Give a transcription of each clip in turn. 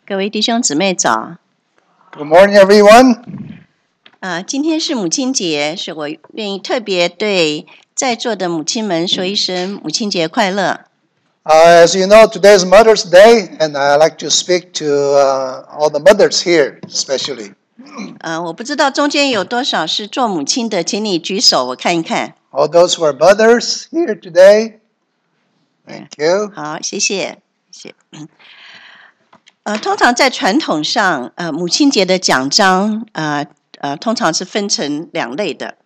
各位弟兄姊妹早。 Good morning, everyone. 今天是母亲节，是我愿意特别对在座的母亲们说一声母亲节快乐。 As you know, today is Mother's Day, and I'd like to speak to all the mothers here, especially. 我不知道中间有多少是做母亲的，请你举手，我看一看。 All those who are mothers here today, thank you. 好，谢谢，谢谢。通常在传统上，母亲节的奖章，通常是分成两类的。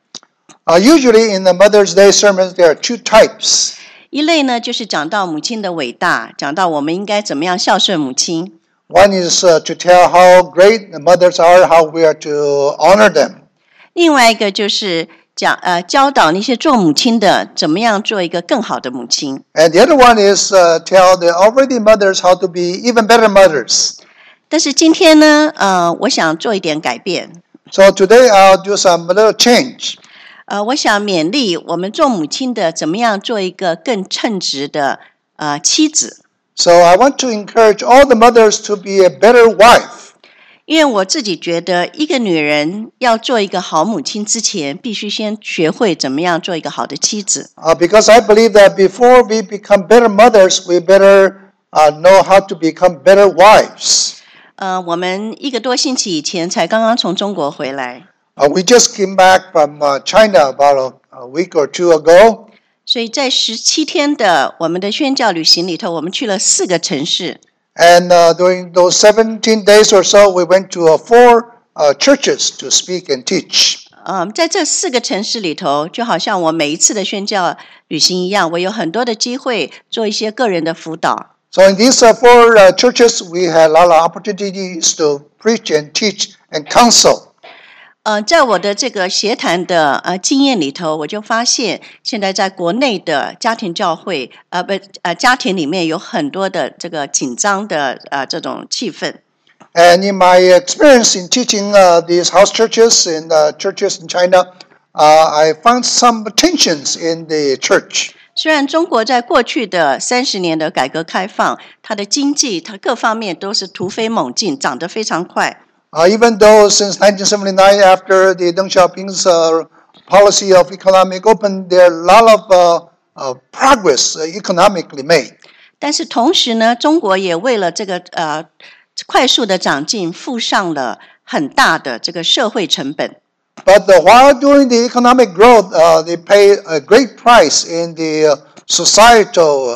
Usually in the Mother's Day sermons, there are two types. 一类呢，就是讲到母亲的伟大，讲到我们应该怎么样孝顺母亲。 One is to tell how great the mothers are, how we are to honor them. 另外一个就是教导那些做母亲的怎么样做一个更好的母亲。 And the other one is tell the already mothers how to be even better mothers. 但是今天呢，我想做一点改变。 So today I'll do some little change. 我想勉励我们做母亲的怎么样做一个更称职的妻子。 So I want to encourage all the mothers to be a better wife. 因为我自己觉得，一个女人要做一个好母亲之前，必须先学会怎么样做一个好的妻子。 Because I believe that before we become better mothers, we better know how to become better wives. 我们1个多星期以前才刚刚从中国回来。 We just came back from China about a week or two ago. 所以在17天的我们的宣教旅行里头，我们去了4个城市。 And during those 17 days or so, we went to 4 churches to speak and teach. 在这4个城市里头，就好像我每一次的宣教旅行一样，我有很多的机会做一些个人的辅导。 So in these 4 churches, we had a lot of opportunities to preach and teach and counsel. 在我的这个协谈的经验里头，我就发现现在在国内的家庭教会家庭里面有很多的这个紧张的这种气氛。 And in my experience in teaching these house churches and churches in China, I found some tensions in the church. 虽然中国在过去的30年的改革开放，它的经济它各方面都是突飞猛进，涨得非常快。 Even though since 1979, after the Deng Xiaoping's policy of economic open, there are a lot of progress economically made. 但是同时呢，中国也为了这个快速的长进，付上了很大的这个社会成本。 But while doing the economic growth, they pay a great price in the societal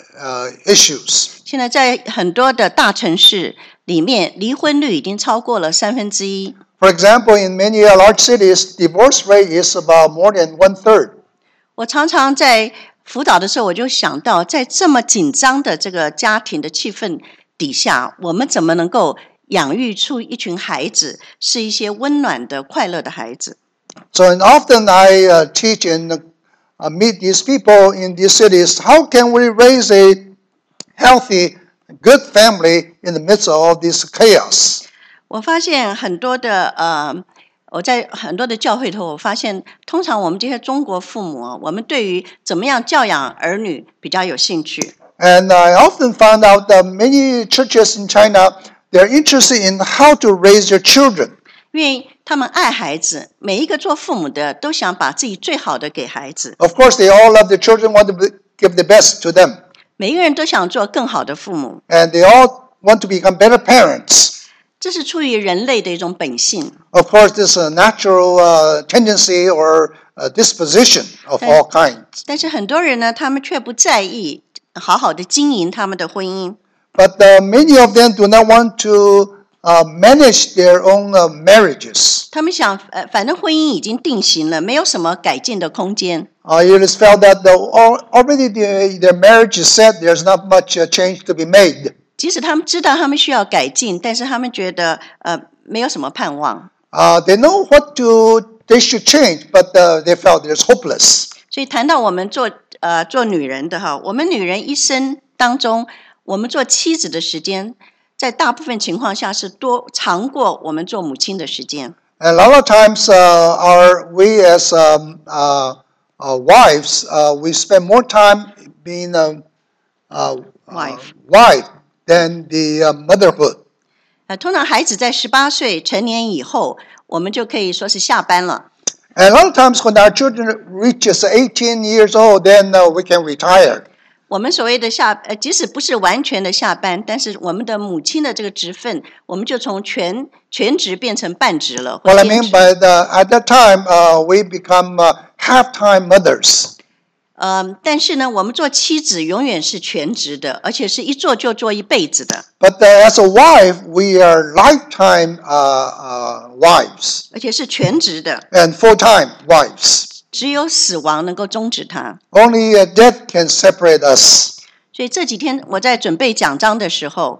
issues. 现在在很多的大城市里面，离婚率已经超过了1/3。 For example, in many large cities, divorce rate is about more than 1/3. 我常常在辅导的时候，我就想到，在这么紧张的这个家庭的气氛底下，我们怎么能够养育出一群孩子，是一些温暖的、快乐的孩子。 So often I teach and meet these people in these cities. How can we raise a healthy, good family in the midst of all this chaos? 我发现很多的我在很多的教会头，我发现通常我们这些中国父母，我们对于怎么样教养儿女比较有兴趣。 And I often found out that many churches in China, they're interested in how to raise their children. 因为他们爱孩子，每一个做父母的都想把自己最好的给孩子。 Of course, they all love their children, want to give the best to them. 每一个人都想做更好的父母。 And they all want to become better parents. 这是出于人类的一种本性。 Of course, this is a natural tendency or disposition of all kinds. 但是很多人呢，他们却不在意好好的经营他们的婚姻。 But many of them do not want to manage their own marriages. 他们想，反正婚姻已经定型了，没有什么改进的空间。 You just felt that already their marriage is set. There's not much change to be made. 即使他们知道他们需要改进，但是他们觉得没有什么盼望。 They know they should change, but they felt there's hopeless. 所以谈到我们做女人的哈，我们女人一生当中，我们做妻子的时间，在大部分情况下是长过我们做母亲的时间。 And a lot of times, we as wives, we spend more time being wife than the motherhood. 通常孩子在18岁成年以后，我们就可以说是下班了。 And a lot of times when our children reaches 18 years old, then we can retire. 我们所谓的即使不是完全的下班，但是我们的母亲的这个职分，我们就从全职变成半职了。 What I mean by at that time, we become half-time mothers. 但是呢，我们做妻子永远是全职的，而且是一做就做一辈子的。 But as a wife, we are lifetime wives 而且是全职的， and full-time wives. 只有死亡能够终止它。 Only death can separate us. 所以这几天我在准备讲章的时候，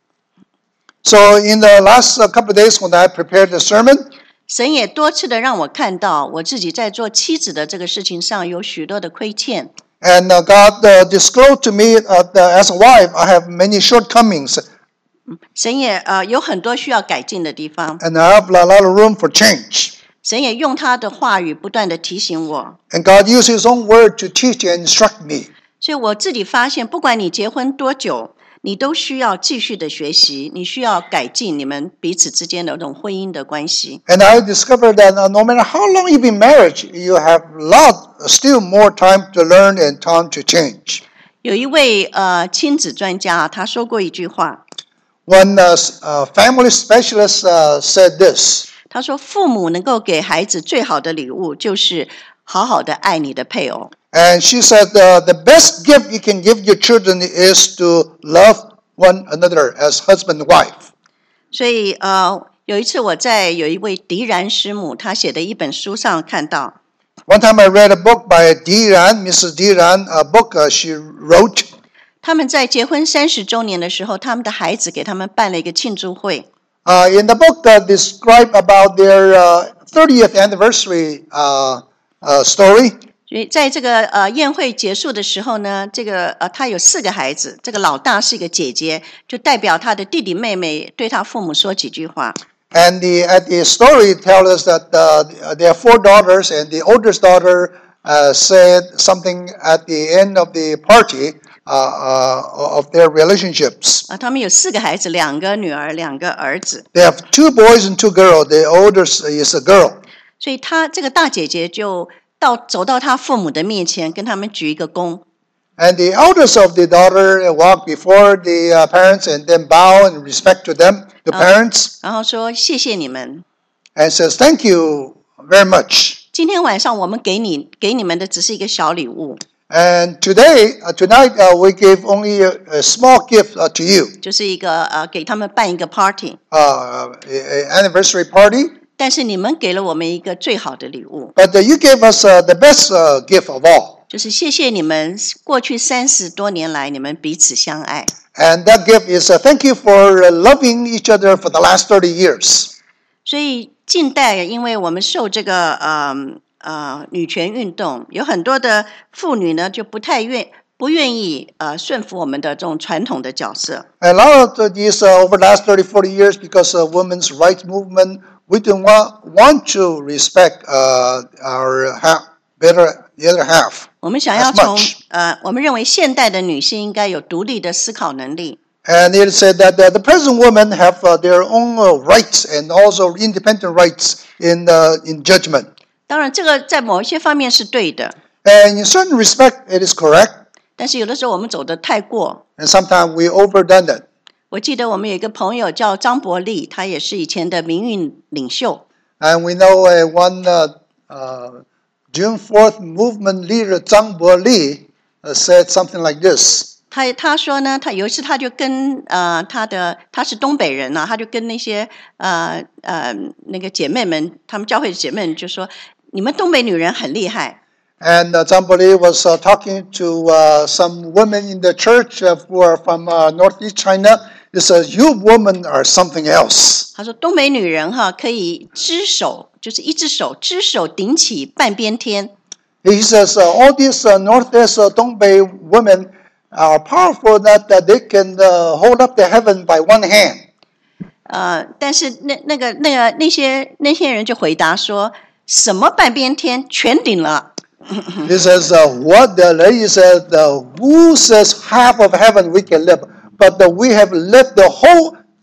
So in the last couple of days when I prepared the sermon, 神也多次的让我看到我自己在做妻子的这个事情上有许多的亏欠。 and God disclosed to me as a wife, I have many shortcomings, 神也有很多需要改进的地方， and I have a lot of room for change. 神也用他的话语不断的提醒我。 And God used His own word to teach and instruct me. 所以我自己发现，不管你结婚多久，你都需要继续的学习，你需要改进你们彼此之间的这种婚姻的关系。 And I discovered that no matter how long you've been married, you have still more time to learn and time to change. 有一位亲子专家，他说过一句话， One family specialist said this. 他说父母能够给孩子最好的礼物，就是好好的爱你的配偶。 And she said the best gift you can give your children is to love one another as husband and wife. 所以有一次我在有一位狄然师母她写的一本书上看到， One time I read a book by Mrs. Diran, a book she wrote. 他们在结婚30周年的时候，他们的孩子给他们办了一个庆祝会。 In the book describe about their 30th anniversary story. 所以在这个宴会结束的时候呢，这个他有4个孩子，这个老大是一个姐姐，就代表他的弟弟妹妹对他父母说几句话。 And at the story tells us that there are 4 daughters, and the oldest daughter said something at the end of the party of their relationships. 他们有4个孩子，2个女儿，2个儿子。 They have 2 boys and 2 girls. The oldest is a girl. 所以他这个大姐姐就走到他父母的面前，跟他们鞠一个躬。 And the eldest of the daughter walked before the parents and then bow in respect to them, the parents, 然后说谢谢你们， and says, "Thank you very much." 今天晚上我们给你们的只是一个小礼物， And tonight, we gave only a small gift to you, 就是一个给他们办一个 party。 an anniversary party. 但是你们给了我们一个最好的礼物， But you gave us the best gift of all. 就是谢谢你们过去30多年来你们彼此相爱。 And that gift is thank you for loving each other for the last 30 years. 所以近代，因为我们受这个女权运动，有很多的妇女呢就不愿意顺服我们的这种传统的角色。 And a lot of these over the last 30, 40 years, because of women's rights movement, we do not want to respect the other half. 我们想要 as 从 much. 我们认为现代的女性应该有独立的思考能力。 And it said that the present women have their own rights and also independent rights in judgment. 当然，这个在某一些方面是对的， And in certain respect, it is correct. 但是有的时候我们走得太过。 And sometimes we overdone it. 我记得我们有一个朋友叫张伯利，他也是以前的民运领袖。 And we know one June 4th movement leader, Zhang Boli, said something like this. 他说呢，他有一次他就跟他是东北人啊，他就跟那些那个姐妹们，他们教会的姐妹们就说，你们东北女人很厉害。 And Zhang Boli was talking to some women in the church who are from northeast China. He says, "You women are something else." 他说东北女人可以只手，就是一只手顶起半边天。 He says all these northeast Dongbei women are powerful that they can hold up the heaven by one hand. 但是那些人就回答说，什么半边天全顶了。 He says, what the lady said, who says half of heaven we can live, but we have lived the whole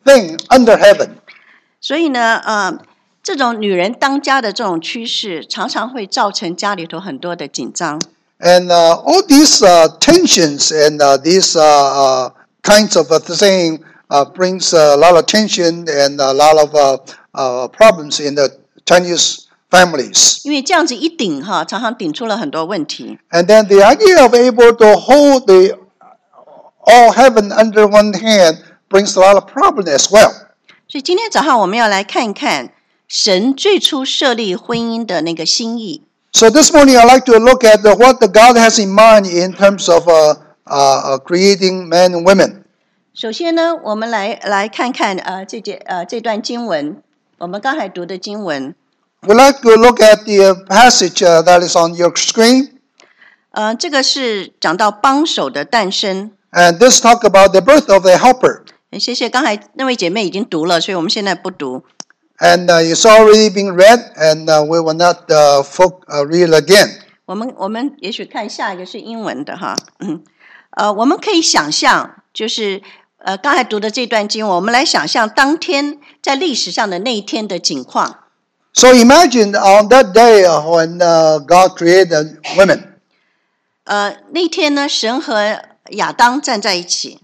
thing under heaven. 所以呢，这种女人当家的这种趋势，常常会造成家里头很多的紧张。 And all these tensions and these kinds of thing brings a lot of tension and a lot of problems in the Chinese families. 因为这样子一顶哈，常常顶出了很多问题。 And then the idea of able to hold the all heaven under one hand brings a lot of problem as well. 所以今天早上我们要来看一看神最初设立婚姻的那个心意。 So this morning I'd like to look at what the God has in mind in terms of creating men and women. 首先呢，我们来看看这段经文，我们刚才读的经文。 We'd like to look at the passage that is on your screen. 这个是讲到帮手的诞生。 And this talk about the birth of a helper. 谢谢，刚才那位姐妹已经读了，所以我们现在不读。 And it's already been read, and we will not read again. 我们也许看下一个是英文的哈。我们可以想象，就是刚才读的这段经文，我们来想象当天在历史上的那一天的景况。 So imagine on that day when God created women. 那天呢，神和亚当站在一起。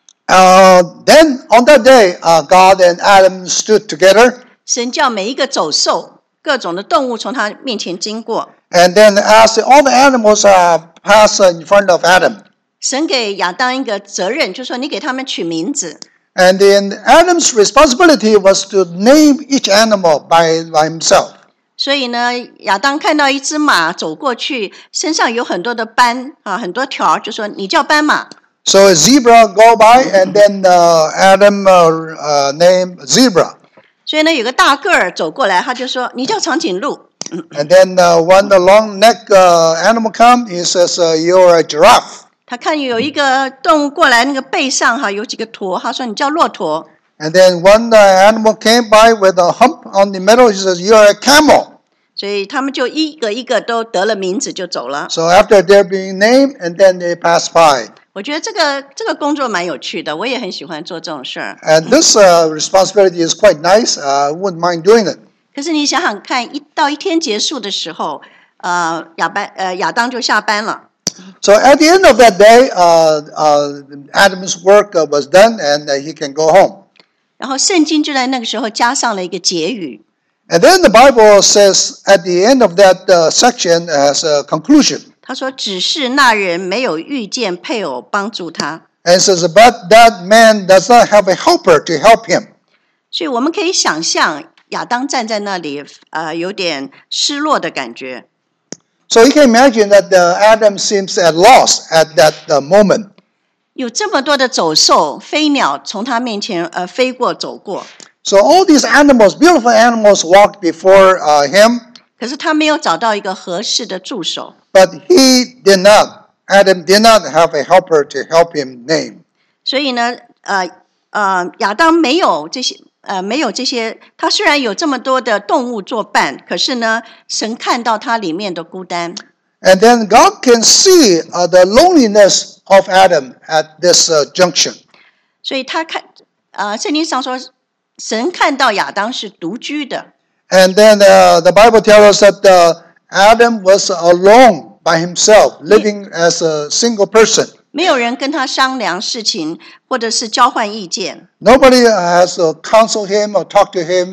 Then on that day, God and Adam stood together. 神叫每一个走兽、各种的动物从他面前经过。 And then as all the animals pass in front of Adam. 神给亚当一个责任，就说你给他们取名字。 And then Adam's responsibility was to name each animal by himself. 所以呢，亚当看到一只马走过去，身上有很多的斑很多条，就说你叫斑马。 So a zebra go by, and then Adam named zebra. 所以呢，有个大个儿走过来，他就说你叫长颈鹿。 And then when the long neck animal come, he says you're a giraffe. 他看有一个动物过来，那个背上有几个驼，他说你叫骆驼。 And then one animal came by with a hump on the middle, he says you're a camel. 所以他们就一个一个都得了名字就走了。 So after they're being named, and then they pass by. 我觉得这个工作蛮有趣的，我也很喜欢做这种事儿。 And this responsibility is quite nice. I wouldn't mind doing it. 可是你想想看，到一天结束的时候，亚当就下班了。 So at the end of that day, Adam's work was done, and he can go home. 然后圣经就在那个时候加上了一个结语。 And then the Bible says at the end of that section as a conclusion. 他说：“只是那人没有遇见配偶帮助他。” And says, but that man does not have a helper to help him. 所以我们可以想象亚当站在那里，有点失落的感觉。 So you can imagine that Adam seems at loss at that moment. 有这么多的走兽、飞鸟从他面前飞过走过。 So all these animals, beautiful animals, walked before him. 可是他没有找到一个合适的助手。 But Adam did not have a helper to help him name. 所以呢，亚当没有这些，他虽然有这么多的动物作伴，可是呢，神看到他里面的孤单。 And then God can see the loneliness of Adam at this junction. 所以他圣经上说，神看到亚当是独居的。 And then the Bible tells us that Adam was alone by himself, living as a single person. 没有人跟他商量事情，或者是交换意见。 Nobody has counseled him or talked to him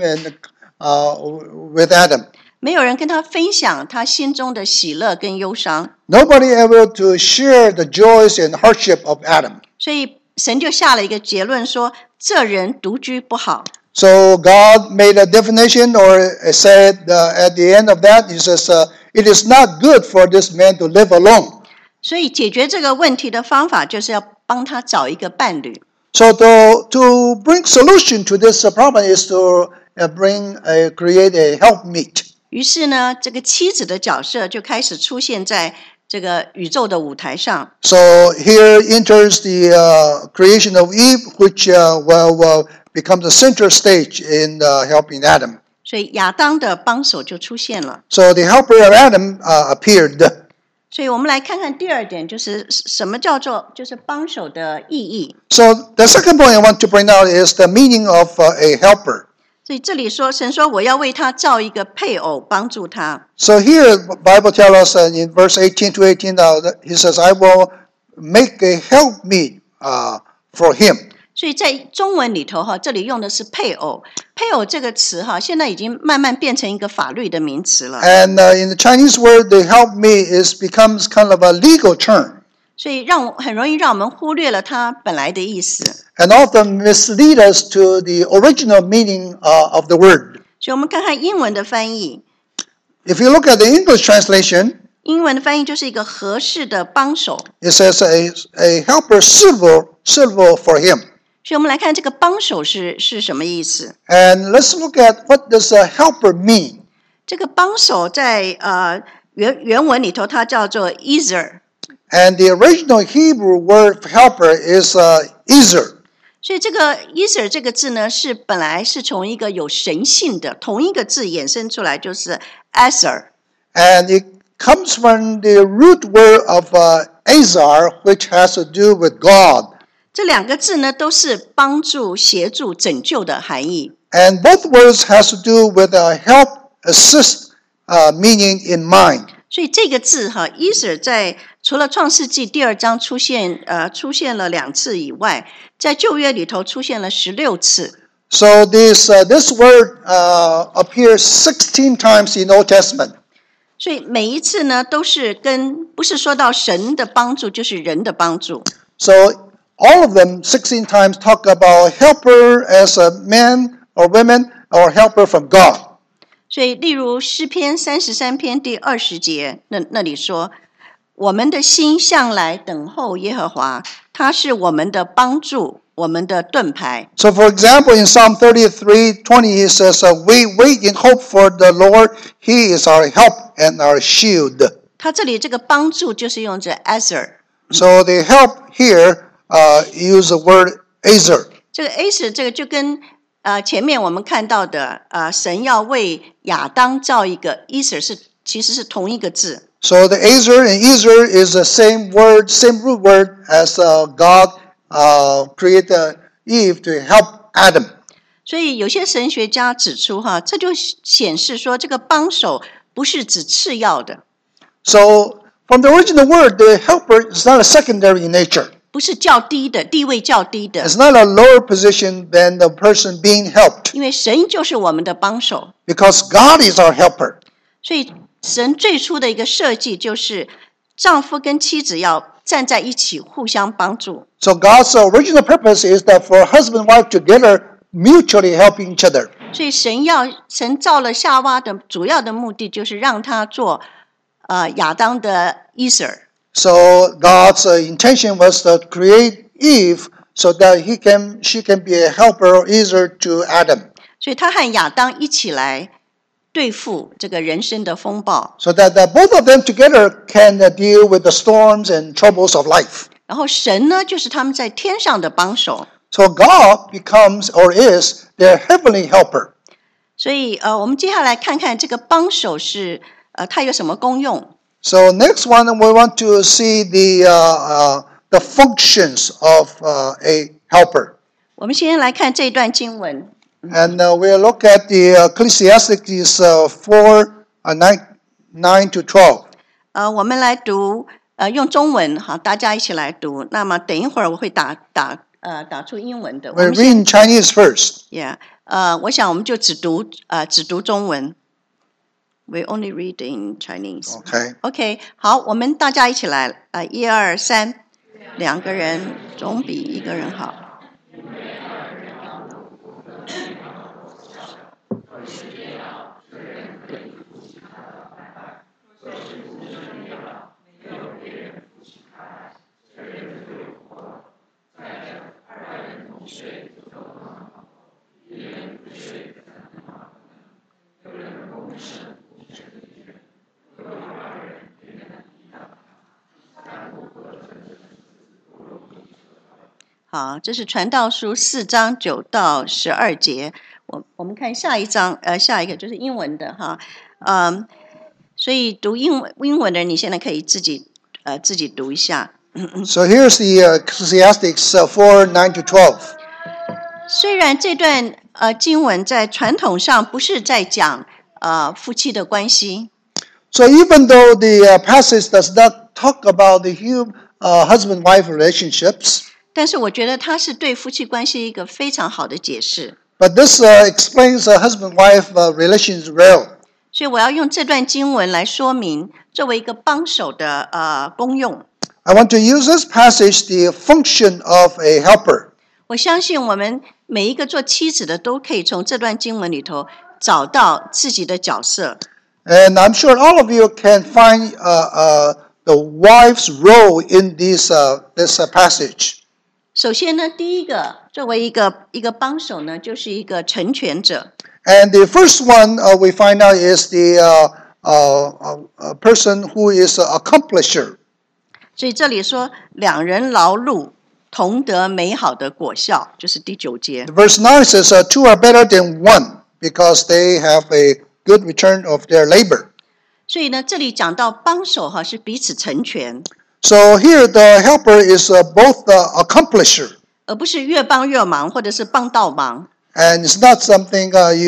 with Adam. 没有人跟他分享他心中的喜乐跟忧伤。 Nobody able to share the joys and hardship of Adam. 所以神就下了一个结论说，这人独居不好。 So God made a definition, or said at the end of that, he says, it is not good for this man to live alone. 所以解决这个问题的方法就是要帮他找一个伴侣。 So to bring solution to this problem is to create a helpmeet. 于是呢，这个妻子的角色就开始出现在这个宇宙的舞台上。 So here enters the creation of Eve, which will become the center stage in helping Adam. 所以亚当的帮手就出现了。 So the helper of Adam appeared. 所以我们来看看第二点，就是什么叫做就是帮手的意义。 So the second point I want to bring out is the meaning of a helper. 所以这里说，神说我要为他造一个配偶，帮助他。 So here, the Bible tells us in verse 18 to 18, he says, I will make a helpmeet for him. 所以在中文里头这里用的是配偶。配偶这个词现在已经慢慢变成一个法律的名词了。 And in the Chinese word, the helpmeet becomes kind of a legal term. 所以很容易让我们忽略了它本来的意思。 And often mislead us to the original meaning of the word. 所以我们看看英文的翻译。 If you look at the English translation, 英文的翻译就是一个合适的帮手。 it says a helper suitable for him. 所以我们来看这个帮手是什么意思。 And let's look at what does a helper mean. 这个帮手在原文里头它叫做 Ezer。 And the original Hebrew word for helper is Ezer. 所以这个 Ezer 这个字呢，本来是从一个有神性的同一个字衍生出来，就是 Ezer。 And it comes from the root word of Azar, which has to do with God. 这两个字呢，都是帮助、协助、拯救的含义。 And both words has to do with help, assist, meaning in mind. 所以这个字Ezer 在除了创世纪第2章出现了2次以外，在旧约里头出现了16次。 So this word appears 16 times in the Old Testament. 所以每一次呢，都是不是说到神的帮助，就是人的帮助。 So all of them 16 times talk about helper as a man or women or helper from God. 所以例如诗篇33篇第20节，那里说，我们的心向来等候耶和华，他是我们的帮助，我们的盾牌。 So for example, in Psalm 33:20, he says, we wait in hope for the Lord. He is our help and our shield. 他这里这个帮助就是用着 Ezer。 So the help here use the word Ezer. 这个 Ezer 这个就跟前面我们看到的神要为亚当造一个 Ezer 其实是同一个字。 So the Ezer and Ezer is the same word, same root word as God created Eve to help Adam. 所以有些神学家指出这就显示说这个帮手不是指次要的。 So from the original word, the helper is not a secondary in nature. 不是较低的，地位较低的。 It's not a lower position than the person being helped. 因为神就是我们的帮手。 Because God is our helper. 所以神最初的一个设计就是丈夫跟妻子要站在一起，互相帮助。 So God's original purpose is that for husband and wife together mutually helping each other. 所以神造了夏娃的主要的目的就是让他做亚当的 Ezer。 So God's intention was to create Eve so that she can be a helper or Ezer to Adam. 所以他和亚当一起来对付这个人生的风暴。 So that both of them together can deal with the storms and troubles of life. 然后神呢，就是他们在天上的帮手。 So God becomes or is their heavenly helper. 所以我们接下来看看这个帮手是它有什么功用。 So next one, we want to see the functions of a helper. 我们先来看这一段经文。 And we'll look at the Ecclesiastes 4:9 to 12. 我们来读用中文大家一起来读。那么等一会儿我会打出英文的。 We'll read in Chinese first. Yeah，我想我们就只读中文。We only read in Chinese. Okay. OK， 好，我们大家一起来1、2、3，两个人总比一个人好。好，这是传道书4章9到12节。我们看下一个就是英文的所以读英文的人，你现在可以自己读一下。 So here's the Ecclesiastes 4:9-12. 虽然这段经文在传统上不是在讲夫妻的关系， So even though the passage does not talk about the husband-wife relationships, 但是我觉得它是对夫妻关系一个非常好的解释。 but this explains husband-wife relations well. 所以我要用这段经文来说明，作为一个帮手的功用。 I want to use this passage the function of a helper. 我相信我们每一个做妻子的都可以从这段经文里头找到自己的角色。 And I'm sure all of you can find the wife's role in this passage. 首先呢，第一个作为一个帮手呢，就是一个成全者。 And the first one we find out is the person who is an accomplisher. 所以这里说两人劳碌，同得美好的果效，就是第9节。 Verse 9 says, two are better than one because they have a good return of their labor. 所以呢，这里讲到帮手是彼此成全， So here the helper is both the accomplisher. 而不是越帮越忙，或者是帮倒忙。 And it's not something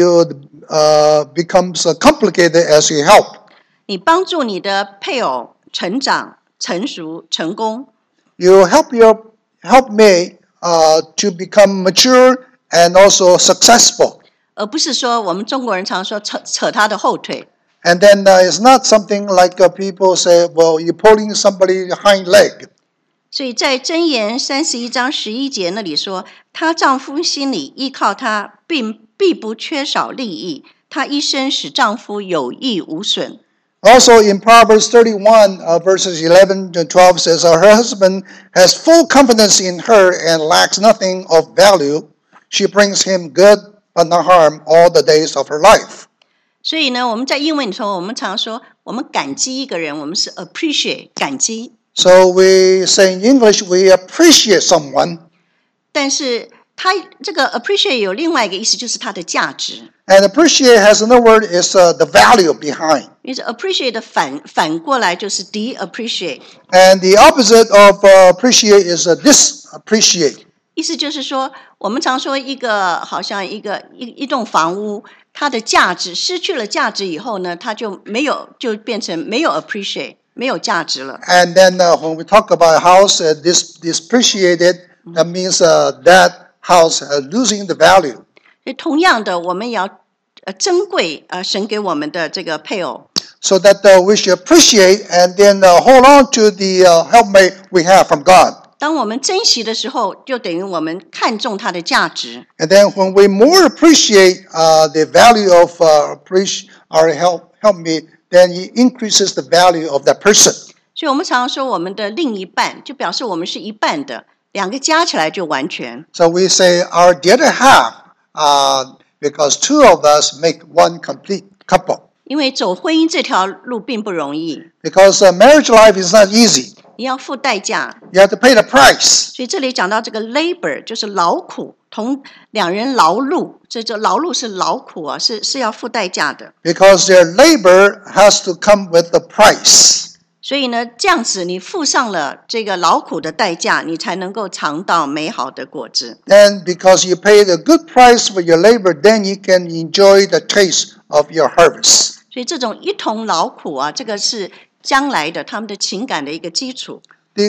becomes complicated as you help. 你帮助你的配偶成长、成熟、成功， You help your helpmate to become mature and also successful. 而不是说我们中国人常说扯他的后腿。 And then it's not something like people say, well, you're pulling somebody's hind leg. 所以在箴言31章11节那里说，她丈夫心里依靠她，必不缺少利益，她一生使丈夫有益无损。 Also in Proverbs 31 verses 11-12 says, her husband has full confidence in her and lacks nothing of value. She brings him good but not harm all the days of her life. 所以呢，我们在英文里头，我们常说，我们感激一个人，我们是 appreciate 感激。 So we say in English, we appreciate someone. 但是它这个 appreciate 有另外一个意思，就是它的价值。 And appreciate has another word is the value behind. 因为 appreciate 的反过来就是 de-appreciate， And the opposite of appreciate is disappreciate. 意思就是说，我们常说好像一栋房屋，它的价值失去了价值以后呢，它就变成没有 appreciate， 没有价值了。 And then when we talk about a house disappreciated, that means that house losing the value. 所以同样的，我们也要珍贵神给我们的这个配偶。 So that we should appreciate and then hold on to the helpmate we have from God. 当我们珍惜的时候，就等于我们看重它的价值。 And then when we more appreciate the value of our helpmate, then it increases the value of that person. 所以我们常常说，我们的另一半就表示我们是一半的，两个加起来就完全。 So we say our the other half, because two of us make one complete couple. 因为走婚姻这条路并不容易， Because marriage life is not easy. 你要付代价。 You have to pay the price. 所以这里讲到这个 labor 就是劳苦，同两人劳碌，这劳碌是劳苦是要付代价的。 Because their labor has to come with the price. 所以呢，这样子你付上了这个劳苦的代价，你才能够尝到美好的果子。 And because you pay the good price for your labor, then you can enjoy the taste of your harvest. 所以这种一同劳苦这个是将来的他们的情感的一个基础。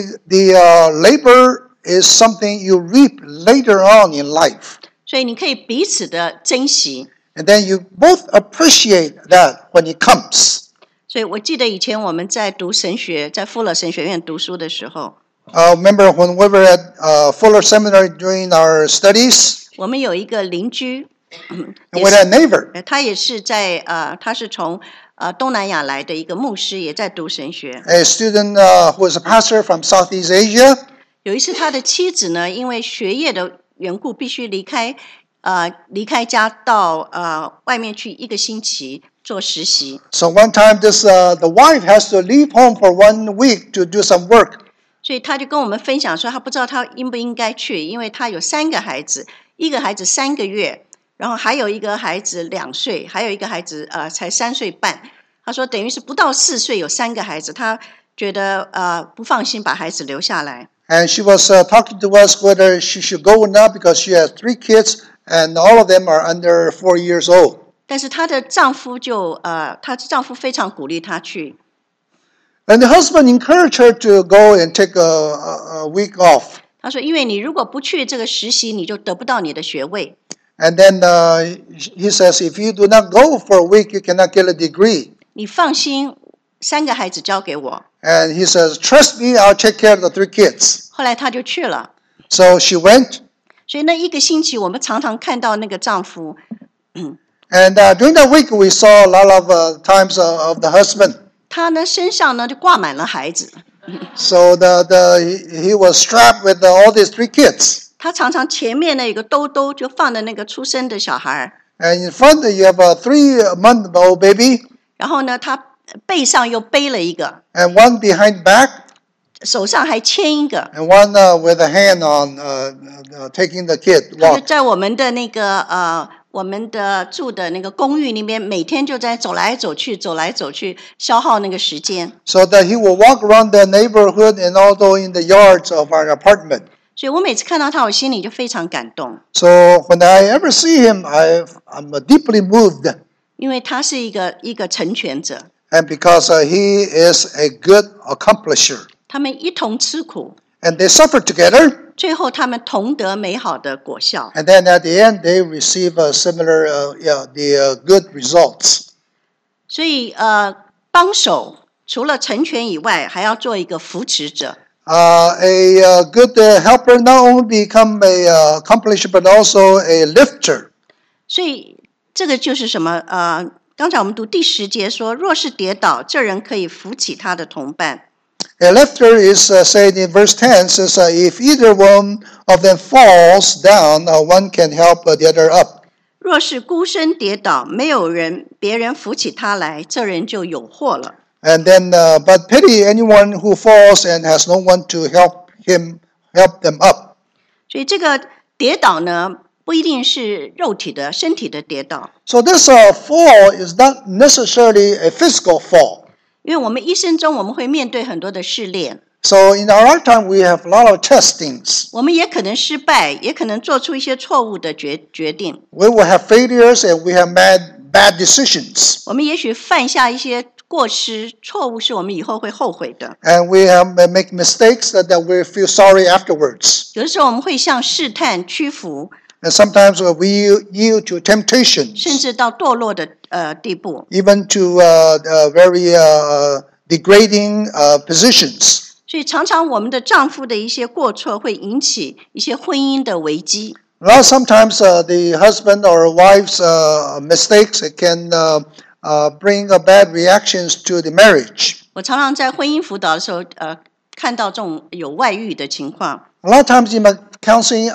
The labor is something you reap later on in life. 所以你可以彼此的珍惜。 And then you both appreciate that when it comes. 所以我记得以前我们在读神学，在富勒神学院读书的时候， Remember when we were at Fuller Seminary during our studies, 我们有一个邻居， and we had a neighbor. 他也是他是从东南亚来的一个牧师，也在读神学。 A student who was a pastor from Southeast Asia. 有一次他的妻子呢，因为学业的缘故，必须离开家到外面去1个星期做实习。 So one time the wife has to leave home for 1 week to do some work. 所以他就跟我们分享说，他不知道他应不应该去，因为他有3个孩子，一个孩子3个月，然后还有一个孩子2岁，还有一个孩子才3岁半。 他说等于是不到4岁有3个孩子，他觉得不放心把孩子留下来。 And she was talking to us whether she should go or not because she has 3 kids and all of them are under 4 years old. 但是她的丈夫她丈夫非常鼓励她去。 And the husband encouraged her to go and take a week off. 他说因为你如果不去这个实习，你就得不到你的学位。 And then he says, if you do not go for a week, you cannot get a degree. 你放心，3个孩子交给我。 And he says, trust me, I'll take care of the 3 kids. 后来她就去了。 So she went. 所以那1个星期，我们常常看到那个丈夫。 And during that week, we saw a lot of times of the husband. 他呢身上呢就挂满了孩子。 So he was strapped with all these 3 kids. 他常常前面呢有个兜兜，就放的那个出生的小孩。 And in front you have a 3-month-old baby. 然后呢，他背上又背了一个。 And one behind back. 手上还牵一个。 And one with a hand on taking the kid. 他就在我们的那个我们的住的那个公寓里面，每天就在走来走去，走来走去，消耗那个时间。 So that he will walk around the neighborhood and also in the yards of our apartment. 所以我每次看到他，我心里就非常感动。 So when I ever see him, I'm deeply moved. 因为他是一个成全者。 And because he is a good accomplisher. 他们一同吃苦。 And they suffer together. 最后他们同得美好的果效。 And then at the end, they receive a similar, the good results. 所以帮手除了成全以外，还要做一个扶持者。 A good helper not only become a accomplisher, but also a lifter. 所以这个就是什么？刚才我们读第10节说，若是跌倒，这人可以扶起他的同伴。 A lifter is said in verse 10 says, if either one of them falls down, one can help the other up. 若是孤身跌倒，没有别人扶起他来，这人就有祸了。 And then, but pity anyone who falls and has no one to help them up. 所以这个跌倒呢，不一定是肉体的、身体的跌倒。 So this fall is not necessarily a physical fall. 因为我们一生中我们会面对很多的试炼。 So in our lifetime we have a lot of testings. 我们也可能失败，也可能做出一些错误的决定。 We will have failures and we have bad decisions. 我们也许犯下一些过失、错误，是我们以后会后悔的。 And we make mistakes that we feel sorry afterwards. 有的时候我们会向试探屈服。 And sometimes we yield to temptations. 甚至到堕落的地步。 Even to very degrading positions. 所以常常我们的丈夫的一些过错会引起一些婚姻的危机。 Well, sometimes the husband or wife's mistakes can bring bad reactions to the marriage. 我常常在婚姻辅导的时候，看到这种有外遇的情况。 A lot of times in my counseling,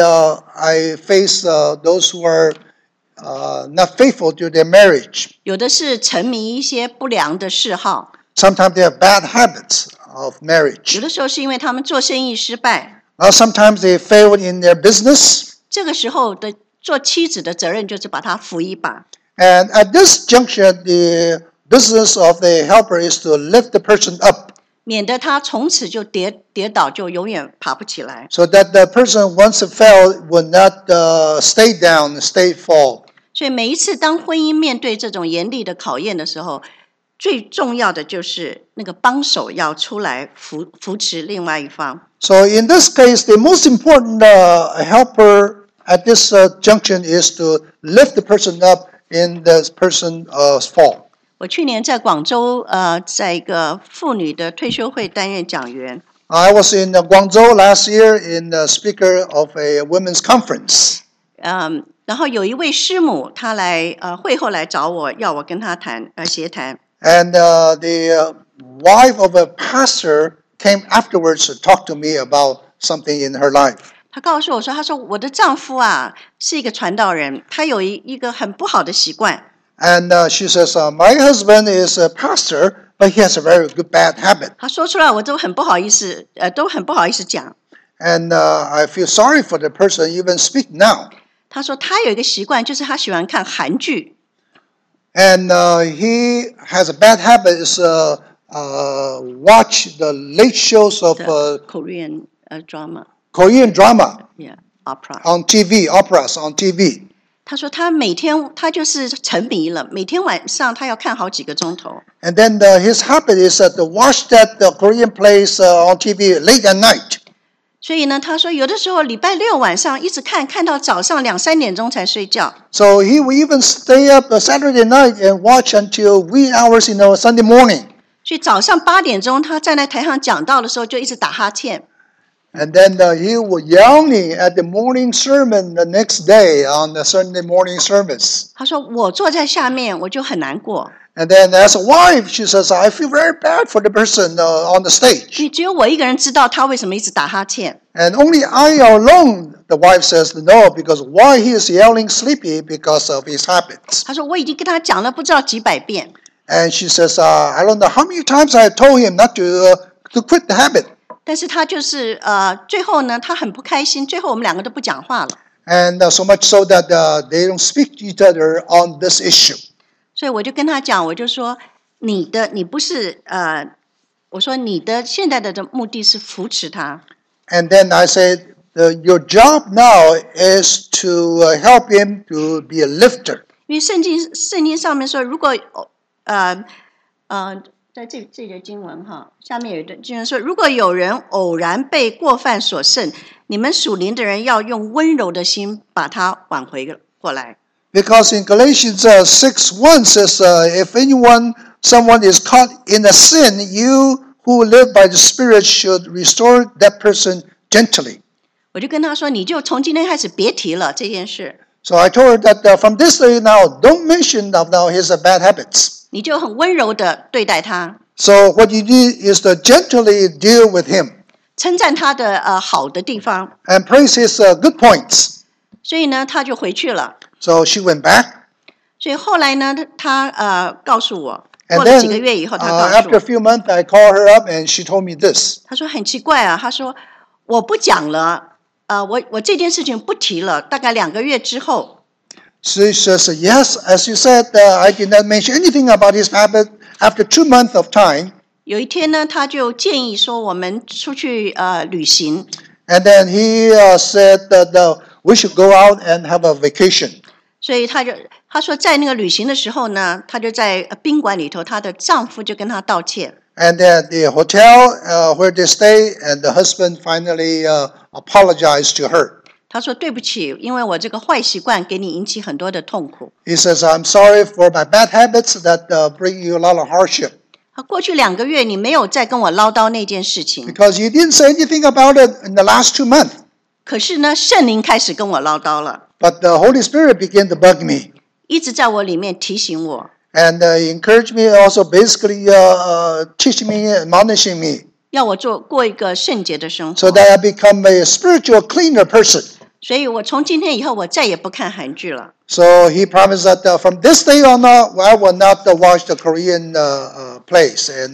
I face those who are not faithful to their marriage. 有的是沉迷一些不良的嗜好。 Sometimes they have bad habits of marriage. 有的时候是因为他们做生意失败。 Sometimes they fail in their business. 这个时候的做妻子的责任就是把他扶一把。 And at this juncture, the business of the helper is to lift the person up. 免得他从此就跌倒，就永远爬不起来。 So that the person once fell would not stay down, stay fall. 所以每一次当婚姻面对这种严厉的考验的时候，最重要的就是那个帮手要出来扶持另外一方。 So in this case, the most important helper at this junction is to lift the person up in the person's fall. 我去年在广州在一个妇女的退休会担任讲员。 I was in Guangzhou last year in the speaker of a women's conference. 然后有一位师母，她来会后来找我，要我跟她协谈。 And the wife of a pastor came afterwards to talk to me about something in her life. 她告诉我说，她说我的丈夫啊是一个传道人，他有一个很不好的习惯。 And she says, my husband is a pastor, but he has a very good bad habit. 她说出来我都很不好意思讲。 And I feel sorry for the person even speak now. 她说她有一个习惯，就是她喜欢看韩剧。 And he has a bad habit is watch the late shows of The Korean drama, Korean drama yeah, opera. on TV, operas on TV. 他说他每天他就是沉迷了，每天晚上他要看好几个钟头。 And then his habit is to watch that Korean plays on TV late at night. 所以呢，他说有的时候礼拜六晚上一直看到早上2、3点钟才睡觉。 So he will even stay up Saturday night and watch until wee hours Sunday morning. 所以早上8点钟他站在台上讲道的时候就一直打哈欠。 And then he will yawning at the morning sermon the next day on the Sunday morning service. 他说我坐在下面我就很难过， And then as a wife, she says, I feel very bad for the person on the stage. 你只有我一个人知道他为什么一直打哈欠。 And only I alone, the wife says, no, because why he is yelling sleepy because of his habits. 他说我已经跟他讲了不知道几百遍， And she says, I don't know how many times I told him not to quit the habit. 但是他就是最后呢他很不开心，最后我们2个都不讲话了。 And so much so that they don't speak to each other on this issue. 所以我就跟他讲，我就说你不是我说你的现在的目的是扶持他。 And then I said, your job now is to help him to be a lifter. 因为圣经上面说，如果在这节经文哈，下面有一段经文说，如果有人偶然被过犯所胜，你们属灵的人要用温柔的心把他挽回过来。 Because in Galatians 6:1 says, if someone is caught in a sin, you who live by the Spirit should restore that person gently. 我就跟他说，你就从今天开始别提了这件事， So I told her that from this day now, don't mention now his bad habits. 你就很温柔的对待他， So what you do is to gently deal with him 称赞他的好的地方。 and praise his good points. 所以呢，他就回去了。 So she went back. 所以后来呢，他告诉我， And 过了 then 几个月以后，他告诉 after a 我， few months, I called her up and she told me this. 他说很奇怪啊，他说我不讲了，我这件事情不提了。大概2个月之后， She says, yes, as you said, I did not mention anything about his habit. After 2 months of time, 有一天呢，他就建议说我们出去旅行。 and then he said that we should go out and have a vacation. 所以他说在那个旅行的时候呢，他就在宾馆里头，她的丈夫就跟她道歉。 And at the hotel where they stay, and the husband finally apologized to her. 他说对不起，因为我这个坏习惯给你引起很多的痛苦。 He says, I'm sorry for my bad habits that bring you a lot of hardship. 他过去2个月你没有再跟我唠叨那件事情， Because you didn't say anything about it in the last 2 months. 可是呢，圣灵开始跟我唠叨了， But the Holy Spirit began to bug me. 一直在我里面提醒我， And he encouraged me, also basically teaching me, admonishing me, 要我过一个圣洁的生 so 活。 that I become a spiritual, cleaner person. 所以我从今天以后，我再也不看韩剧了。 So he promised that from this day on, I will not watch the Korean plays and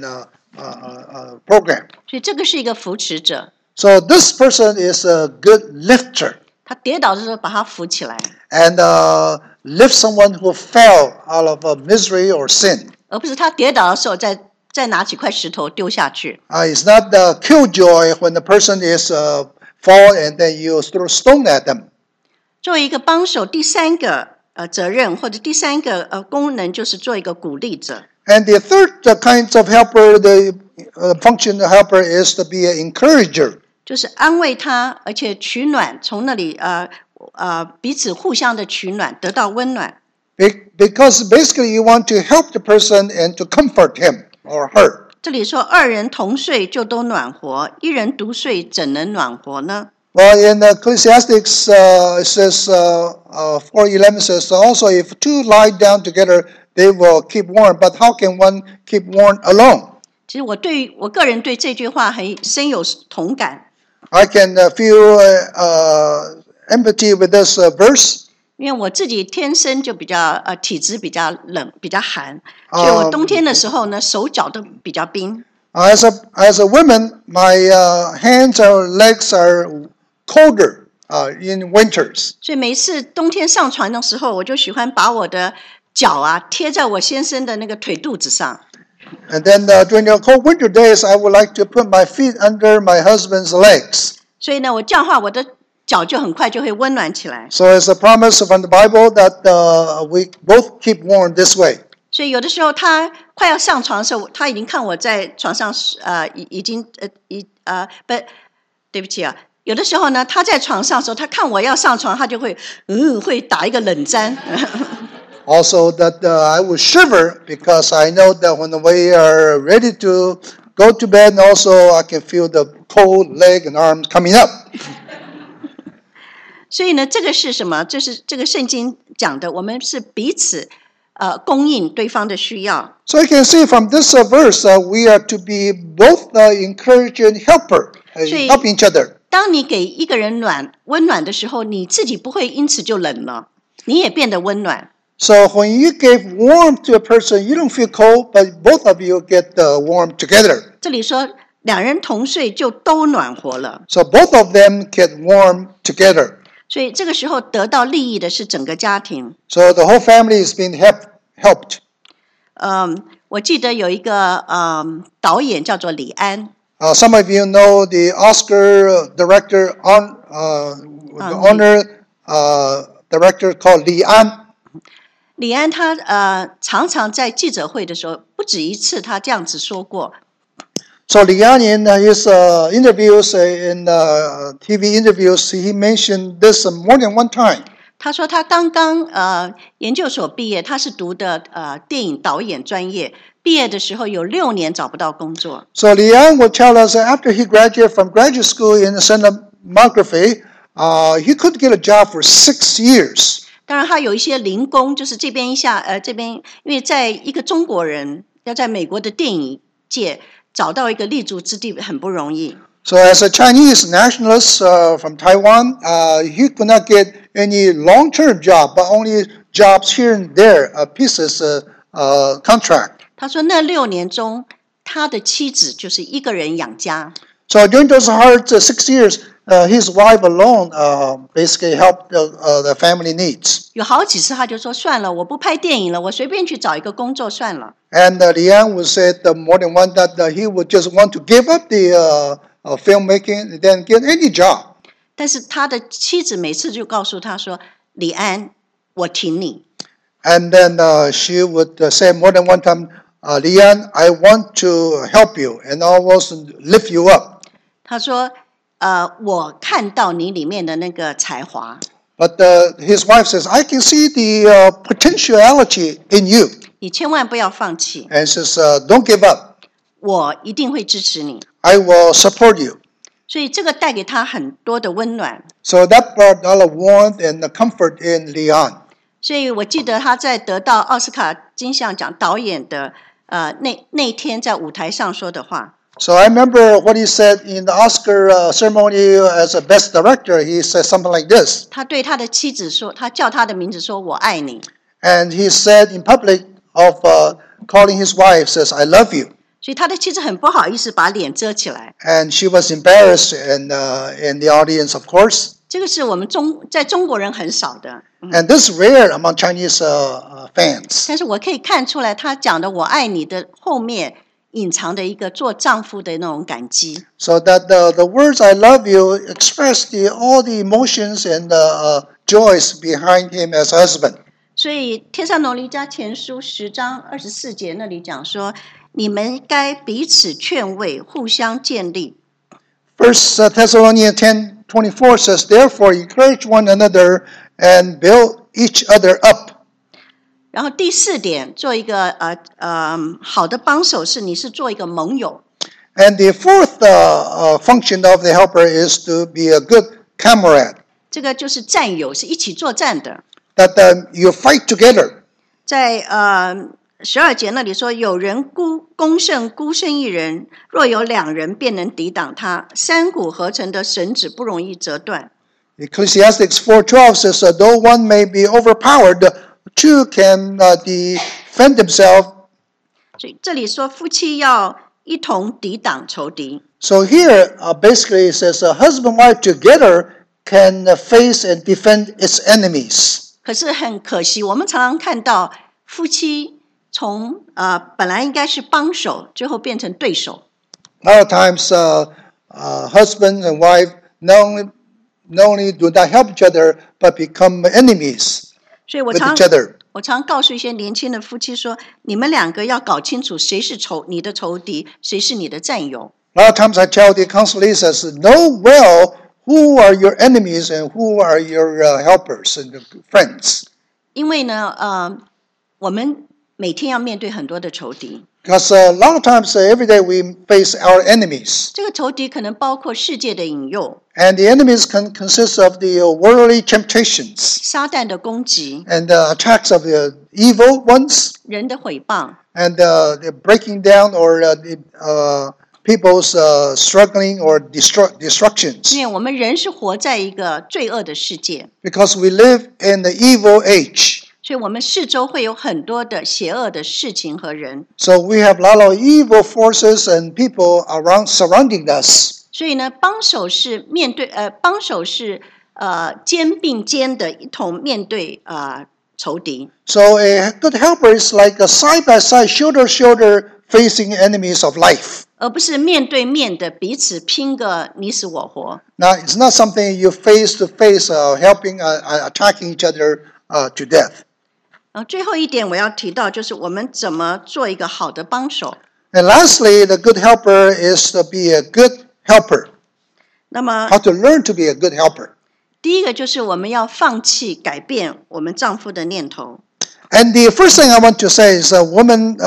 program. 所以这个是一个扶持者， So this person is a good lifter 他跌倒的时候把他扶起来， and lift someone who fell out of misery or sin. 而不是他跌倒的时候再拿几块石头丢下去。 It's not the killjoy when the person is fall and then you throw stone at them. 作为一个帮手，第3个责任或者第3个功能就是做一个鼓励者。 And the third kind of helper, the function of helper is to be an encourager. 就是安慰他，而且取暖，从那里彼此互相的取暖，得到温暖。 Because basically you want to help the person and to comfort him or her. 这里说2人同睡就都暖和，1人独睡怎能暖和呢？ Well, in Ecclesiastes, it says 4:11 says also if 2 lie down together, they will keep warm. But how can one keep warm alone? 其实我个人对这句话很深有同感， I can feel empathy with this verse. 因为我自己天生就比较体质比较冷，比较寒，所以我冬天的时候呢，手脚都比较冰。 As a woman, my hands or legs are colder in winters. 所以每一次冬天上床的时候，我就喜欢把我的脚啊贴在我先生的那个腿肚子上。 And then during the cold winter days, I would like to put my feet under my husband's legs. 所以呢，我这样的话，我的脚就很快就会温暖起来。 So it's a promise from the Bible that we both keep warm this way. 所以有的时候他快要上床的时候，他已经看我在床上已经对不起啊，有的时候呢，他在床上的时候，他看我要上床，他就会会打一个冷战。 Also that I would shiver because I know that when we are ready to go to bed, and also I can feel the cold leg and arms coming up. 所以呢，这个是什么？这个圣经讲的，我们是彼此供应对方的需要。 So you can see from this verse, we are to be both encourage and helper, help each other. 当你给一个人温暖的时候，你自己不会因此就冷了，你也变得温暖。 So when you give warmth to a person, you don't feel cold, but both of you get warm together. 这里说两人同睡就都暖和了。 So both of them get warm together. 所以这个时候得到利益的是整个家庭。 So the whole family is being helped. 我记得有一个导演叫做李安。 Some of you know the Oscar director, honor director called Li An. 李安他常常在记者会的时候，不止一次他这样子说过。 So Li An in his interviews, in TV interviews, he mentioned this more than one time. 他说他刚刚研究所毕业，他是读的电影导演专业。毕业的时候有6年找不到工作。 So Li An will tell us that after he graduated from graduate school in cinematography, he couldn't get a job for 6 years. 当然他有一些零工，就是这边一下这边，因为在一个中国人要在美国的电影界找到一个立足之地很不容易。 So as a Chinese nationalist from Taiwan, he could not get any long-term job, but only jobs here and there, pieces contract. 他说那6年中，他的妻子就是一个人养家。 So during those hard 6 years, his wife alone basically helped the family needs. 有好几次他就说算了，我不拍电影了，我随便去找一个工作算了。 And Li An would say more than one that he would just want to give up the filmmaking and then get any job. 但是他的妻子每次就告诉他说：“李安，我挺你。” And then she would say more than one time, Li An, I want to help you and almost lift you up. 他说：“我看到你里面的那个才华。” But his wife says, I can see the potentiality in you. 你千万不要放弃。 And says, don't give up. 我一定会支持你。 I will support you. 所以这个带给他很多的温暖。 So that brought a lot of warmth and comfort in Li An. 所以我记得他在得到奥斯卡金像奖导演的那天在舞台上说的话。 So I remember what he said in the Oscar ceremony as a best director. He said something like this. 他对他的妻子说，他叫他的名字说：“我爱你。” And he said in public of calling his wife, says, I love you. 所以他的妻子很不好意思把脸遮起来。 And she was embarrassed in the audience, of course. 这个是我们在中国人很少的。 And this is rare among Chinese fans. 但是我可以看出来，他讲的“我爱你”的后面隐藏的一个做丈夫的那种感激。 So that the words I love you express all the emotions and the joys behind him as a husband. 所以《帖撒罗尼迦前书》10章24节那里讲说，你们该彼此劝慰，互相建立。 First Thessalonians 10:24 says, Therefore encourage one another and build each other up. 然后第4点，做一个好的帮手是你是做一个盟友。 And the fourth function of the helper is to be a good comrade. 这个就是战友，是一起作战的。 That you fight together. 在12节那里说，有人攻胜孤身一人，若有2人，便能抵挡他。3股合成的绳子不容易折断。 Ecclesiastes 4:12 says, though one may be overpowered, two can defend themselves. 所以这里说夫妻要一同抵挡仇敌。 So here, basically, it says husband and wife together can face and defend its enemies. 可是很可惜，我们常常看到夫妻从本来应该是帮手，最后变成对手。 A lot of times, husband and wife not only do not help each other, but become enemies 所以我 with 常 each other. 我常告诉一些年轻的夫妻说，你们两个要搞清楚谁是你的仇敌，谁是你的战友。 A lot of times I tell the counselors, know well who are your enemies and who are your helpers and friends. 因为呢，我们每天要面对很多的仇敌。 Because a lot of times, every day we face our enemies. 这个仇敌可能包括世界的引诱， And the enemies can consist of the worldly temptations 撒旦的攻击， and the attacks of the evil ones 人的毁谤， and the breaking down or people's struggling or destructions. 因为我们人是活在一个罪恶的世界， Because we live in the evil age. 所以我们四周会有很多的邪恶的事情和人。 So we have a lot of evil forces and people around surrounding us. 所以呢，帮手是肩并肩的一同面对仇敌。 So a good helper is like a side by side, shoulder to shoulder, facing enemies of life. 而不是面对面的彼此拼个你死我活。 Now, it's not something you face to face, helping, attacking each other to death. 最后一点我要提到，就是我们怎么做一个好的帮手。 And lastly, the good helper is to be a good helper. 那么 How to learn to be a good helper. 第一个就是我们要放弃改变我们丈夫的念头。 And the first thing I want to say is, woman,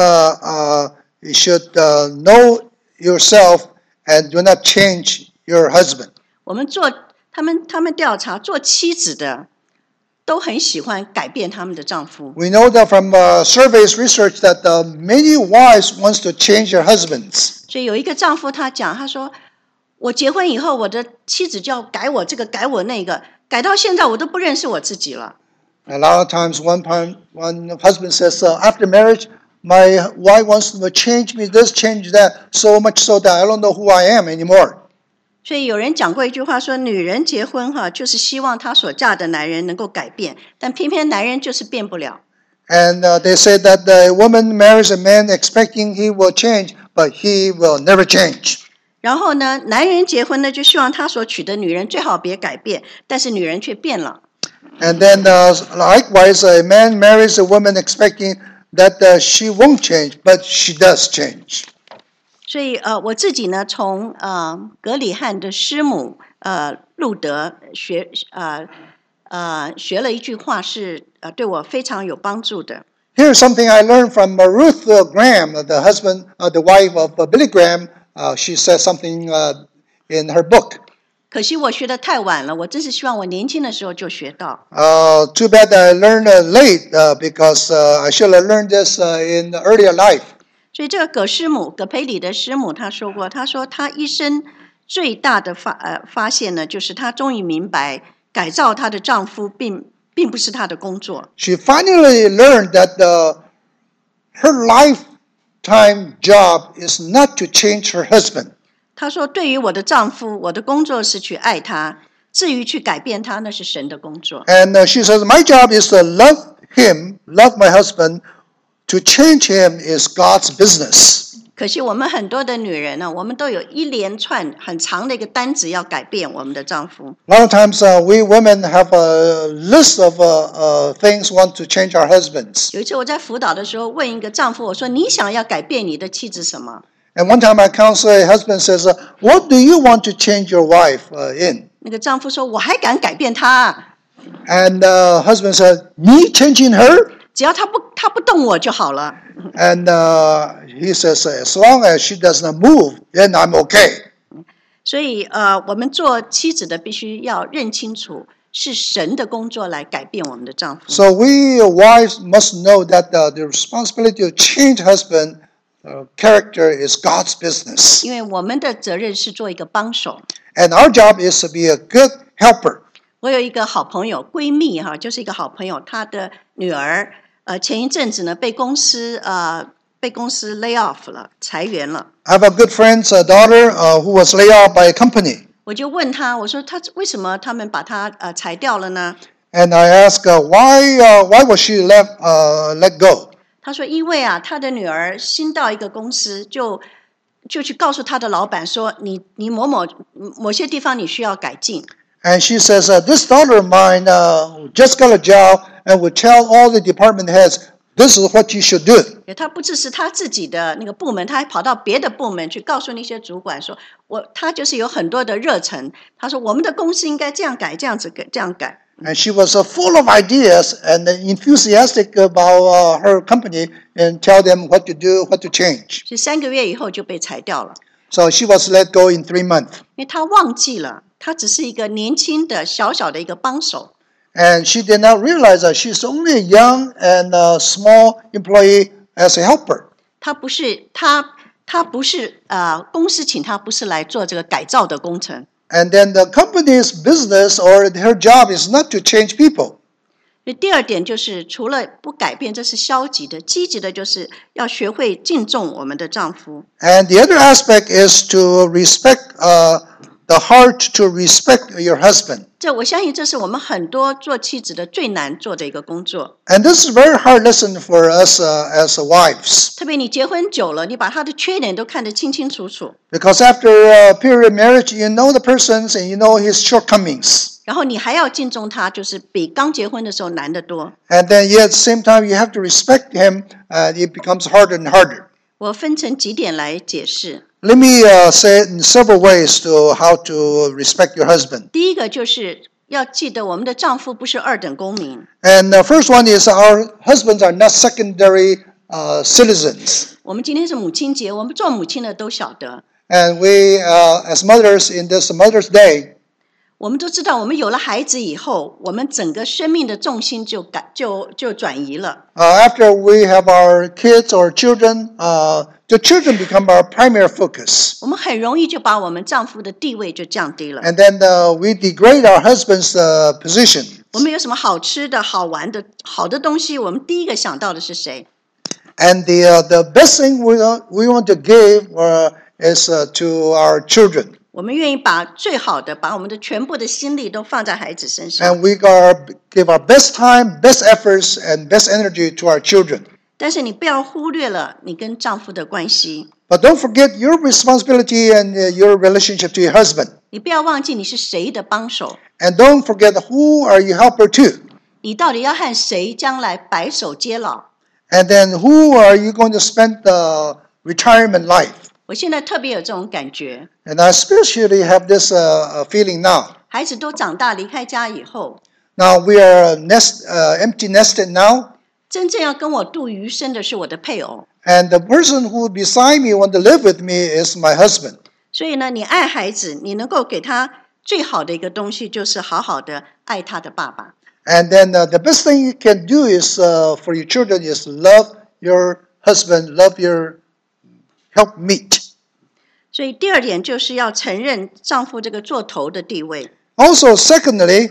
you should know yourself and do not change your husband. 我们他们调查做妻子的都很喜欢改变他们的丈夫。 We know that from surveys research that many wives wants to change their husbands. 所以有一个丈夫他说我结婚以后，我的妻子就要改我这个改我那个，改到现在我都不认识我自己了。 A lot of times one husband says, after marriage, my wife wants to change me this, change that, so much so that I don't know who I am anymore. 所以有人讲过一句话说，女人结婚就是希望她所嫁的男人能够改变，但偏偏男人就是变不了。 And they say that the woman marries a man expecting he will change, but he will never change. 然后呢，男人结婚呢就希望他所娶的女人最好别改变，但是女人却变了。 And then likewise, a man marries a woman expecting that she won't change, but she does change. 所以我自己呢，从格里汉的师母路德学了一句话是对我非常有帮助的。 Here's something I learned from Ruth Graham, the wife of Billy Graham. She said something in her book. 可惜我学得太晚了，我真是希望我年轻的时候就学到。 Too bad I learned late because I should have learned this in earlier life. 所以这个葛培里的师母她说过，她说她一生最大的发现呢，就是她终于明白改造她的丈夫并不是她的工作。 She finally learned that her lifetime job is not to change her husband. 她说：“对于我的丈夫，我的工作是去爱他，至于去改变他，那是神的工作。” And she says, my job is to love him, love my husband. To change him is God's business. 可惜我们很多的女人呢，我们都有一连串很长的一个单子要改变我们的丈夫。 A lot of times we women have a list of things want to change our husbands. 有一次我在辅导的时候，问一个丈夫，我说：“你想要改变你的妻子什么？” And one time I counsel a husband says, what do you want to change your wife in? 那个丈夫说：“我还敢改变她， And husband said, me changing her? 只要她不动我就好了。” And he says, as long as she does not move, then I'm okay. 所以我们做妻子的必须要认清楚，是神的工作来改变我们的丈夫。 So we wives must know that the responsibility to change husband character is God's business. 因为我们的责任是做一个帮手。 And our job is to be a good helper. 我有一个好朋友，闺蜜就是一个好朋友，她的女儿前一阵子呢被公司 lay off 了，裁员了。 I have a good friend's daughter who was laid off by a company. 我就问她，我说她为什么他们把她裁掉了呢？ And I asked why was she let go? 他说因为啊，他的女儿新到一个公司，就去告诉他的老板说，你某些地方你需要改进。 And she says, this daughter of mine just got a job and would tell all the department heads, this is what you should do. 他不只是他自己的那个部门，他还跑到别的部门去告诉那些主管说，他就是有很多的热忱。他说我们的公司应该这样改，这样子改，这样改。 And she was full of ideas and enthusiastic about her company and tell them what to do, what to change. 所以3个月以后就被裁掉了。 So she was let go in 3 months. 因为他忘记了，他只是一个年轻的小小的一个帮手。 And she did not realize that she's only a young and small employee as a helper. 他不是公司请他不是来做这个改造的工程。 And then the company's business or her job is not to change people. 所以第二点就是除了不改变，这是消极的，积极的就是要学会敬重我们的丈夫。 And the other aspect is to respect the heart to respect your husband. 我相信这是我们很多做妻子的最难做的一个工作。 And this is a very hard lesson for us as wives. 特别你结婚久了，你把他的缺点都看得清清楚楚。 Because after a period of marriage, you know the person and you know his shortcomings. 然后你还要敬重他，就是比刚结婚的时候难得多。 And then yet at the same time, you have to respect him, and it becomes harder and harder. 我分成几点来解释。 Let me say it in several ways to how to respect your husband. 第一个就是要记得我们的丈夫不是二等公民。 And the first one is our husbands are not secondary citizens. 我们今天是母亲节，我们做母亲的都晓得。 And we, as mothers in this Mother's Day, 我们都知道，我们有了孩子以后，我们整个生命的重心就转移了。 After we have our kids or children, the children become our primary focus. 我们很容易就把我们丈夫的地位就降低了。 And then we degrade our husband's position. 我们有什么好吃的好玩的好的东西，我们第一个想到的是谁？ And the best thing we want to give is to our children. 我们愿意把最好的，把我们的全部的心力都放在孩子身上。 And we give our best time, best efforts, and best energy to our children. 但是你不要忽略了你跟丈夫的关系。 But don't forget your responsibility and your relationship to your husband. 你不要忘记你是谁的帮手。 And don't forget who are you helper to. 你到底要和谁将来白首偕老？ And then who are you going to spend the retirement life? 我现在特别有这种感觉。 And I especially have this feeling now. 孩子都长大离开家以后， Now we are empty nested now. 真正要跟我度余生的是我的配偶。 And the person who beside me want to live with me is my husband. 所以呢，你爱孩子，你能够给他最好的一个东西，就是好好的爱他的爸爸。 And then the best thing you can do is for your children is love your husband, love your helpmeet. 所以第二点就是要承认丈夫这个做头的地位。 Also, secondly,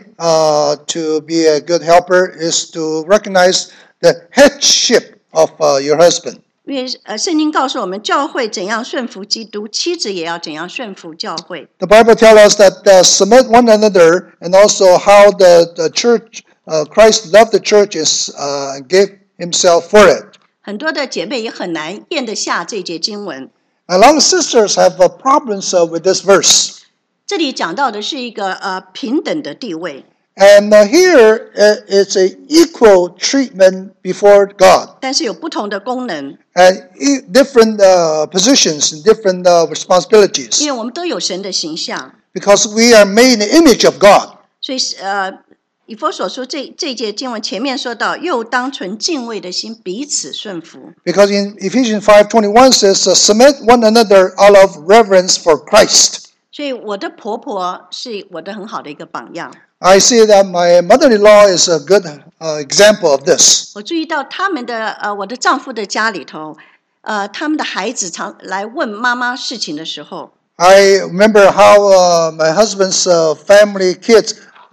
to be a good helper is to recognize the headship of your husband. 因为圣经告诉我们，教会怎样顺服基督，妻子也要怎样顺服教会。 The Bible tells us that submit one another, and also how the church, Christ loved the church, is gave Himself for it. 很多的姐妹也很难咽得下这节经文。 A lot of sisters have problems with this verse. 这里讲到的是一个平等的地位。 And here it's an equal treatment before God. 但是有不同的功能， And different positions and different responsibilities. 因为我们都有神的形象， Because we are made in the image of God. 所以以弗所书这一节经文前面说到，又当存敬畏的心彼此顺服。 Because in Ephesians 5:21 says, submit one another out of reverence for Christ. 所以我的婆婆是我的很好的一个榜样。 I see that my mother-in-law is a good example of this. 我注意到我的丈夫的家里头，他们的孩子常来问妈妈事情的时候， I remember how my husband's family kids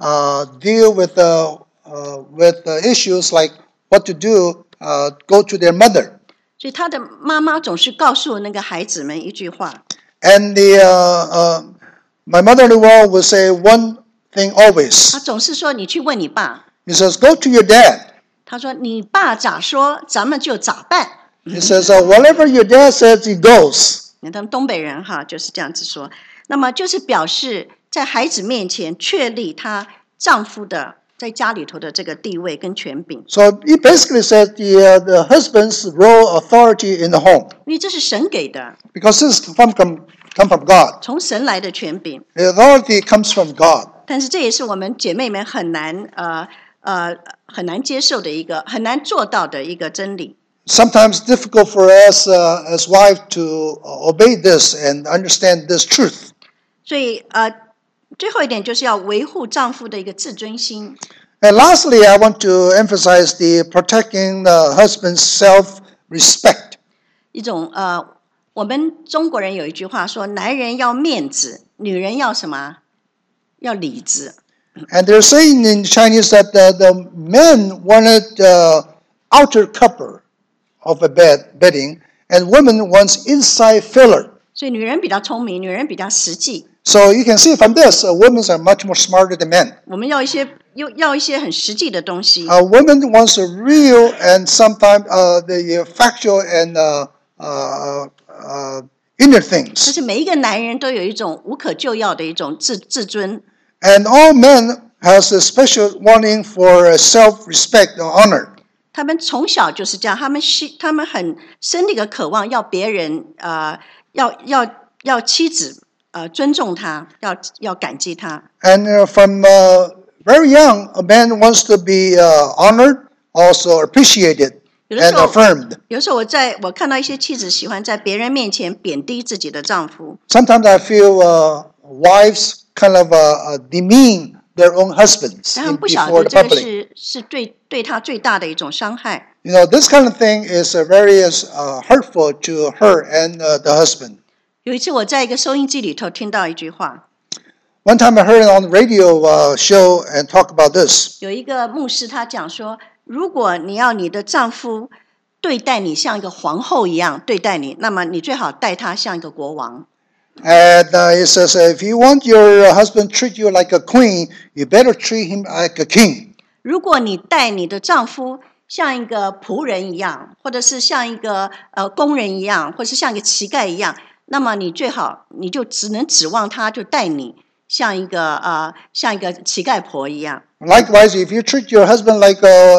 deal with issues like what to do, go to their mother. 所以他的妈妈总是告诉那个孩子们一句话， And my mother-in-law will say one thing always. 她总是说你去问你爸， He says, go to your dad. 他说：“你爸咋说，咱们就咋办。” He says, whatever your dad says, he goes. 他们东北人哈就是这样子说。那么就是表示在孩子面前确立她丈夫的在家里头的这个地位跟权柄。 So he basically says the husband's role, authority in the home. 因为这是神给的， Because this come from God. 从神来的权柄。 The authority comes from God. 但是这也是我们姐妹们很难接受的一个很难做到的一个真理。 Sometimes difficult for us as wives to obey this and understand this truth. 所以最后一点就是要维护丈夫的一个自尊心。 And lastly, I want to emphasize the protecting the husband's self-respect. 一种我们中国人有一句话说，男人要面子，女人要什么？要里子。 And they're saying in Chinese that the men wanted outer cover of a bedding, and women wants inside filler. 所以女人比较聪明，女人比较实际。 So you can see from this, women are much more smarter than men. 我们要一些很实际的东西。 Women wants a real and sometimes the factual and inner 就 things. 是每一个男人都有一种无可救药的一种自尊。 And all men has a special wanting for self-respect or honor. 他们从小就是这样，他们很深的一个渴望，要别人要妻子尊重他，要感激他。 And from very young, a man wants to be honored, also appreciated, 有的 and 时候 affirmed. 有时候我看到一些妻子喜欢在别人面前贬低自己的丈夫， Sometimes I feel wives kind of demean their own husbands 但他们不晓 before 得 the 这个 public. 是对他最大的一种伤害。 You know, this kind of thing is very hurtful to her and the husband. 有一次我在一个收音机里头听到一句话， One time I heard it on the radio show and talk about this. 有一个牧师他讲说，如果你要你的丈夫对待你像一个皇后一样对待你，那么你最好待他像一个国王。 And he says, if you want your husband to treat you like a queen, you better treat him like a king. 如果你待你的丈夫像一个仆人一样，或者是像一个工人一样，或者是像一个乞丐一样，那么你最好你就只能指望他就待你像一个乞丐婆一样。 Likewise, if you treat your husband like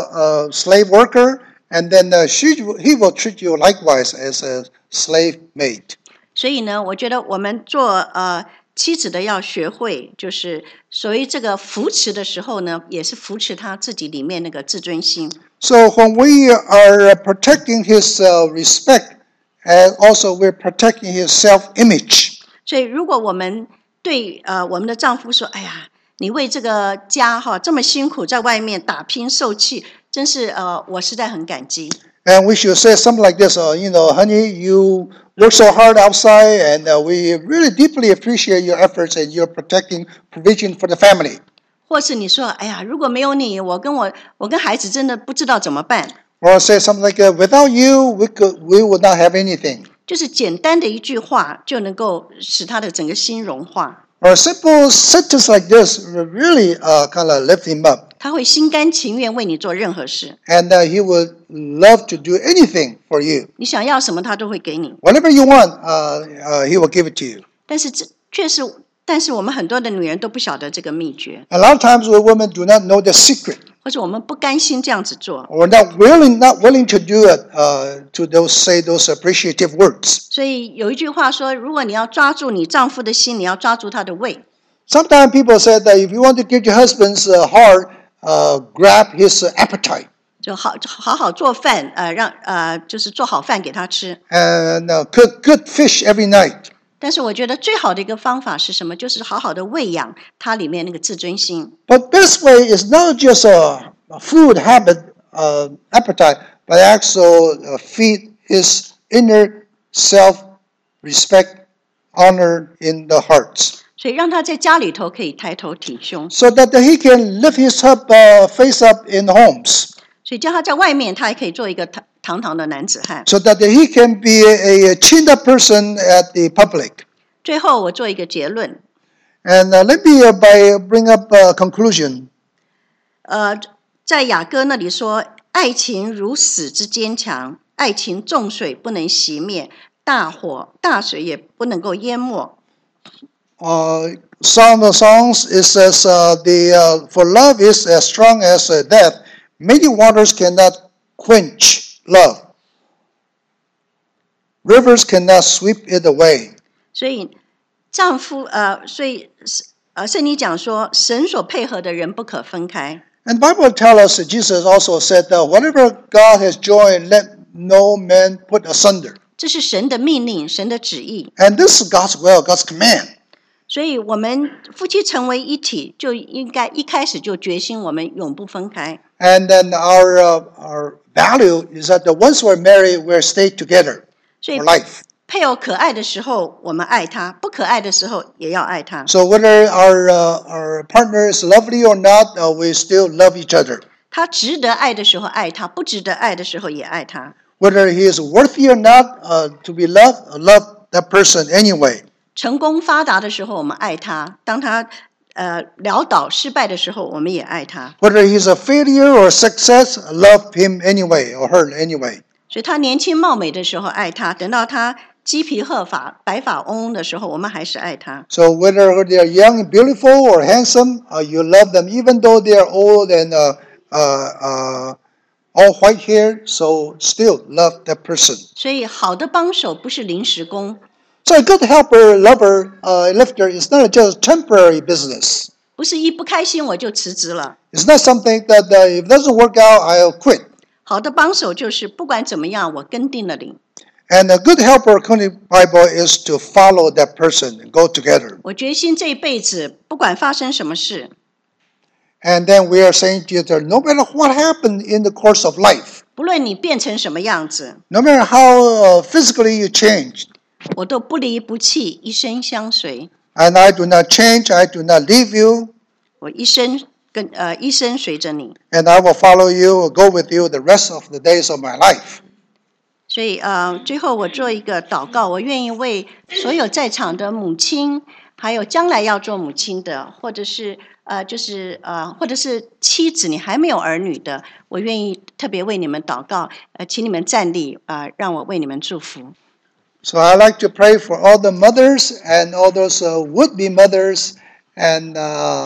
a slave worker, and then he will treat you likewise as a slave mate. 所以呢，我觉得我们做妻子的要学会，就是所谓这个扶持的时候呢，也是扶持他自己里面那个自尊心。 So when we are protecting his respect, and also we're protecting his self-image. 所以，如果我们对我们的丈夫说：“哎呀，你为这个家这么辛苦，在外面打拼受气，真是我实在很感激。” And we should say something like this, honey, you work so hard outside, and we really deeply appreciate your efforts and your protecting provision for the family. 或是你说：“哎呀，如果没有你，我跟孩子真的不知道怎么办。” Or say something like, without you, we would not have anything. 就是简单的一句话，就能够使他的整个心融化。 Or a simple sentence like this will really kind of lift him up. 他会心甘情愿为你做任何事。 And he would love to do anything for you. 你想要什么，他都会给你。 Whatever you want, he will give it to you. 但是我们很多的女人都不晓得这个秘诀， A lot of times women do not know the secret, 或者我们不甘心这样子做， or not willing to do it to say those appreciative words. 所以有一句话说：如果你要抓住你丈夫的心，你要抓住他的胃。 Sometimes people say that if you want to get your husband's heart, grab his appetite. 就好做饭，就是做好饭给他吃。 And cook good fish every night. 但是我觉得最好的一个方法是什么？就是好好的喂养他里面那个自尊心。 But this way is not just a food habit, appetite, but also feed his inner self-respect, honor in the hearts. 所以让他在家里头可以抬头挺胸， So that he can lift his face up in homes. 所以叫他在外面，他也可以做一个堂堂的男子汉。 So that he can be a chinned up person at the public. 最后，我做一个结论。 And let me bring up a conclusion. 在雅歌那里说，爱情如死之坚强，爱情重水不能熄灭，大火大水也不能够淹没。 Song of Songs, it says, for love is as strong as death. Many waters cannot quench love. Rivers cannot sweep it away. 所以丈夫圣经讲说，神所配合的人不可分开。 And the Bible tells us that Jesus also said that whatever God has joined, let no man put asunder. 这是神的命令，神的旨意。 And this is God's will, God's command. 所以我们夫妻成为一体，就应该一开始就决心我们永不分开。 And then our value is that once we're married, we're stay together 所以 for life. 配偶可爱的时候，我们爱他；不可爱的时候，也要爱他。 So whether our partner is lovely or not, we still love each other. 他值得爱的时候爱他，不值得爱的时候也爱他。 Whether he is worthy or not to be loved, love that person anyway. 成功发达的时候，我们爱他；当他潦倒失败的时候，我们也爱他。 Whether he's a failure or success, love him anyway or her anyway. 所以他年轻貌美的时候爱他，等到他鸡皮褐发、白发翁翁的时候，我们还是爱他。 So whether they are young, beautiful, or handsome, you love them even though they are old and all white hair. So still love that person. 所以好的帮手不是临时工。 So a good helper, lover, lifter is not just temporary business. 不是一不开心我就辞职了。 It's not something that if it doesn't work out, I'll quit. 好的帮手就是不管怎么样，我跟定了你。 And a good helper, according to the Bible, is to follow that person and go together. 我决心这一辈子，不管发生什么事。 And then we are saying to each other, no matter what happened in the course of life, 不论你变成什么样子， no matter how physically you change, 我都不离不弃，一生相随。 and I do not change, I do not leave you, 我一生随着你。 and I will follow you or go with you the rest of the days of my life. 所以最后我做一个祷告，我愿意为所有在场的母亲，还有将来要做母亲的，或者是或者是妻子，你还没有儿女的，我愿意特别为你们祷告。请你们站立让我为你们祝福。 So I like to pray for all the mothers and all those would-be mothers, and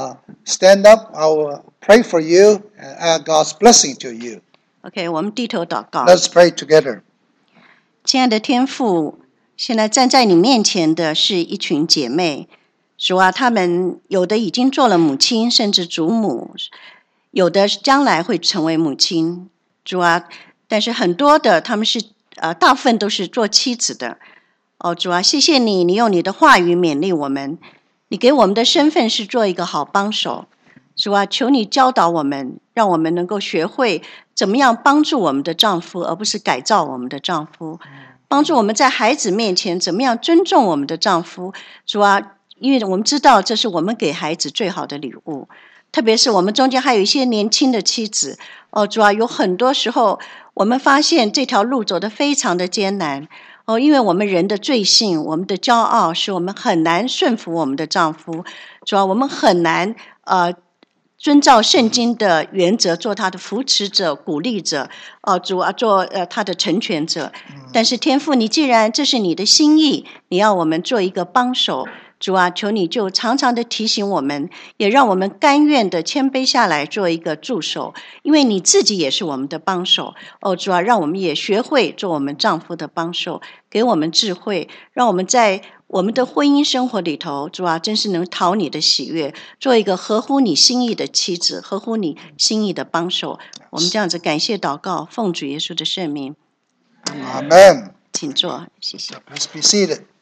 stand up. I will pray for you and add God's blessing to you. OK， 我们低头祷告。 Let's pray together. 亲爱的天父，现在站在你面前的是一群姐妹，主啊，她们有的已经做了母亲，甚至祖母，有的将来会成为母亲，主啊，但是很多的她们是大部分都是做妻子的。主啊，谢谢你，你用你的话语勉励我们，你给我们的身份是做一个好帮手。主啊，求你教导我们，让我们能够学会怎么样帮助我们的丈夫，而不是改造我们的丈夫。帮助我们在孩子面前怎么样尊重我们的丈夫。主啊，因为我们知道这是我们给孩子最好的礼物。特别是我们中间还有一些年轻的妻子。主啊，有很多时候我们发现这条路走得非常的艰难。因为我们人的罪性，我们的骄傲，使我们很难顺服我们的丈夫。主啊，我们很难遵照圣经的原则，做他的扶持者、鼓励者，主啊，做他的成全者。但是天父，你既然这是你的心意，你要我们做一个帮手，主啊，求你就常常的提醒我们，也让我们甘愿的谦卑下来，做一个助手，因为你自己也是我们的帮手。主啊，让我们也学会做我们丈夫的帮手，给我们智慧，让我们在我们的婚姻生活里头，主啊，真是能讨你的喜悦，做一个合乎你心意的妻子，合乎你心意的帮手。我们这样子感谢祷告，奉主耶稣的圣名。 Amen. 请坐，谢谢。 Let's be seated.